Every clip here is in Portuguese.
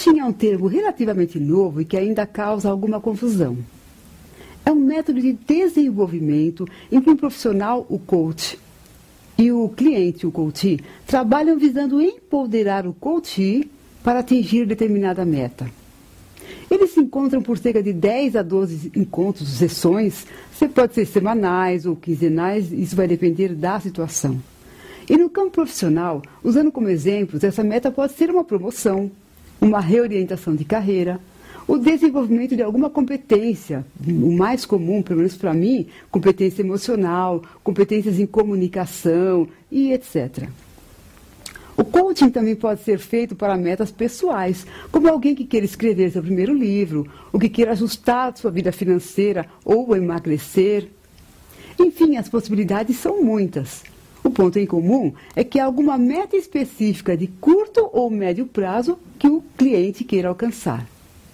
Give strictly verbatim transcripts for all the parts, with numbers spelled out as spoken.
Coaching é um termo relativamente novo e que ainda causa alguma confusão. É um método de desenvolvimento em que um profissional, o coach, e o cliente, o coachee, trabalham visando empoderar o coachee para atingir determinada meta. Eles se encontram por cerca de dez a doze encontros, sessões, você pode ser semanais ou quinzenais, isso vai depender da situação. E no campo profissional, usando como exemplos, essa meta pode ser uma promoção, uma reorientação de carreira, o desenvolvimento de alguma competência, o mais comum, pelo menos para mim, competência emocional, competências em comunicação e etcétera. O coaching também pode ser feito para metas pessoais, como alguém que queira escrever seu primeiro livro, ou que queira ajustar sua vida financeira ou emagrecer. Enfim, as possibilidades são muitas. O ponto em comum é que há alguma meta específica de curto ou médio prazo que o cliente queira alcançar.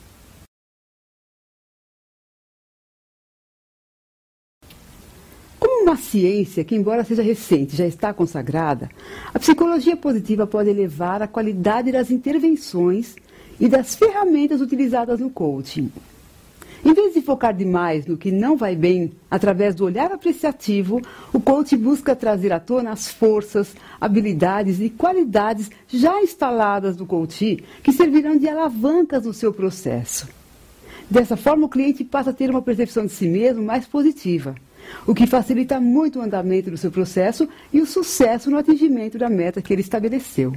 Como uma ciência que, embora seja recente, já está consagrada, a psicologia positiva pode elevar a qualidade das intervenções e das ferramentas utilizadas no coaching. Em vez de focar demais no que não vai bem, através do olhar apreciativo, o coach busca trazer à tona as forças, habilidades e qualidades já instaladas do coachee que servirão de alavancas no seu processo. Dessa forma, o cliente passa a ter uma percepção de si mesmo mais positiva, o que facilita muito o andamento do seu processo e o sucesso no atingimento da meta que ele estabeleceu.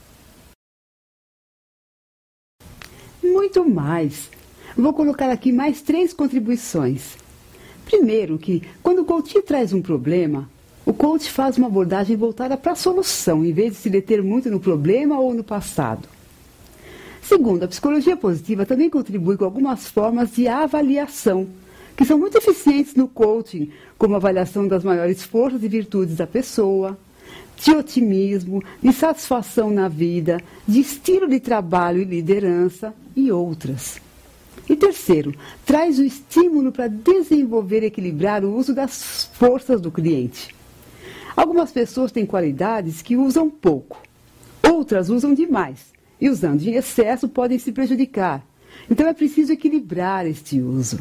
Muito mais. Vou colocar aqui mais três contribuições. Primeiro, que quando o coach traz um problema, o coach faz uma abordagem voltada para a solução, em vez de se deter muito no problema ou no passado. Segundo, a psicologia positiva também contribui com algumas formas de avaliação, que são muito eficientes no coaching, como a avaliação das maiores forças e virtudes da pessoa, de otimismo, de satisfação na vida, de estilo de trabalho e liderança e outras. E terceiro, traz o estímulo para desenvolver e equilibrar o uso das forças do cliente. Algumas pessoas têm qualidades que usam pouco, outras usam demais, e usando em excesso podem se prejudicar. Então é preciso equilibrar este uso.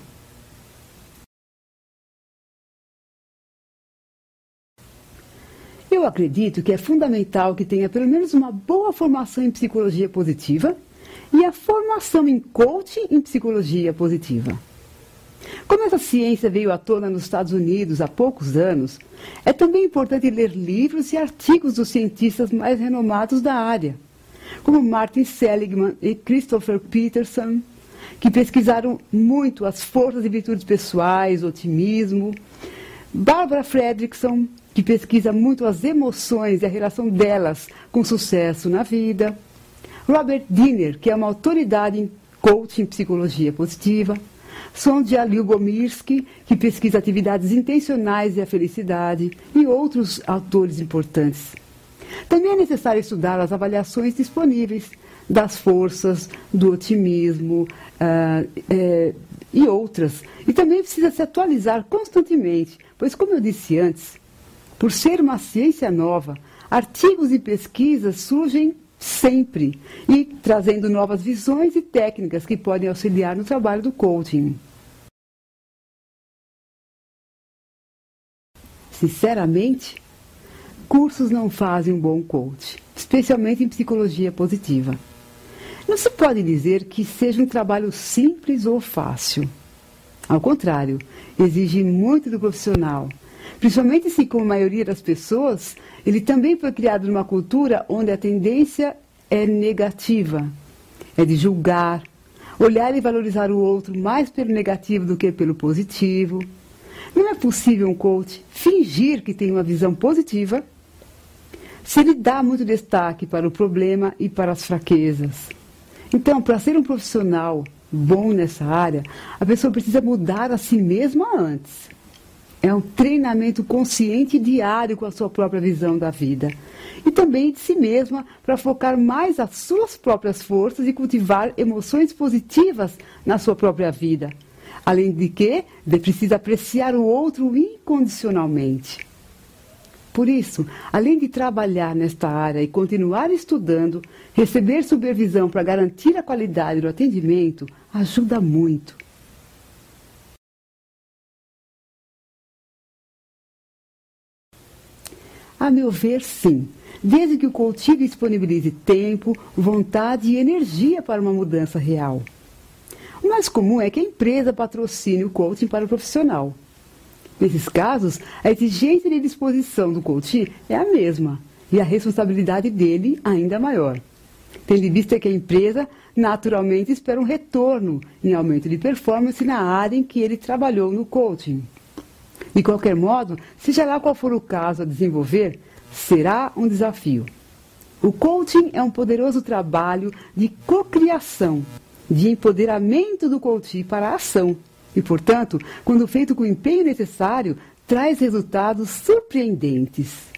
Eu acredito que é fundamental que tenha pelo menos uma boa formação em psicologia positiva e a formação em coaching em psicologia positiva. Como essa ciência veio à tona nos Estados Unidos há poucos anos, é também importante ler livros e artigos dos cientistas mais renomados da área, como Martin Seligman e Christopher Peterson, que pesquisaram muito as forças e virtudes pessoais, otimismo, Barbara Fredrickson, que pesquisa muito as emoções e a relação delas com sucesso na vida, Robert Diener, que é uma autoridade em coaching em psicologia positiva, Sonja Lyubomirsky, que pesquisa atividades intencionais e a felicidade, e outros autores importantes. Também é necessário estudar as avaliações disponíveis das forças, do otimismo uh, é, e outras. E também precisa se atualizar constantemente, pois, como eu disse antes, por ser uma ciência nova, artigos e pesquisas surgem sempre, e trazendo novas visões e técnicas que podem auxiliar no trabalho do coaching. Sinceramente, cursos não fazem um bom coach, especialmente em psicologia positiva. Não se pode dizer que seja um trabalho simples ou fácil. Ao contrário, exige muito do profissional. Principalmente se, como a maioria das pessoas, ele também foi criado numa cultura onde a tendência é negativa, é de julgar, olhar e valorizar o outro mais pelo negativo do que pelo positivo. Não é possível um coach fingir que tem uma visão positiva se ele dá muito destaque para o problema e para as fraquezas. Então, para ser um profissional bom nessa área, a pessoa precisa mudar a si mesma antes. É um treinamento consciente diário com a sua própria visão da vida. E também de si mesma, para focar mais as suas próprias forças e cultivar emoções positivas na sua própria vida. Além de que, precisa apreciar o outro incondicionalmente. Por isso, além de trabalhar nesta área e continuar estudando, receber supervisão para garantir a qualidade do atendimento ajuda muito. A meu ver, sim, desde que o coaching disponibilize tempo, vontade e energia para uma mudança real. O mais comum é que a empresa patrocine o coaching para o profissional. Nesses casos, a exigência de disposição do coach é a mesma e a responsabilidade dele ainda maior, tendo em vista que a empresa naturalmente espera um retorno em aumento de performance na área em que ele trabalhou no coaching. De qualquer modo, seja lá qual for o caso a desenvolver, será um desafio. O coaching é um poderoso trabalho de cocriação, de empoderamento do coach para a ação. E, portanto, quando feito com o empenho necessário, traz resultados surpreendentes.